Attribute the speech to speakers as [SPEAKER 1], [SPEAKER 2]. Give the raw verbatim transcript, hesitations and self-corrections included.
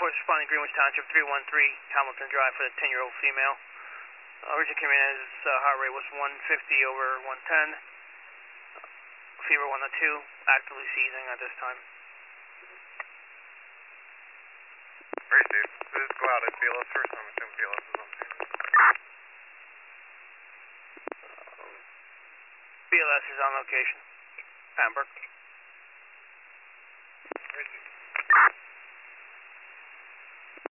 [SPEAKER 1] Force responding Greenwich Township three one three, Hamilton Drive for the ten-year-old female. Uh, origin came in as uh, heart rate was one fifty over one ten. Uh, fever one oh two, actively seizing at this time.
[SPEAKER 2] Very safe. This is Cloud at B L S first, I'm assuming B L S is on scene.
[SPEAKER 1] Um, B L S is on location. Pamper.
[SPEAKER 2] Very safe.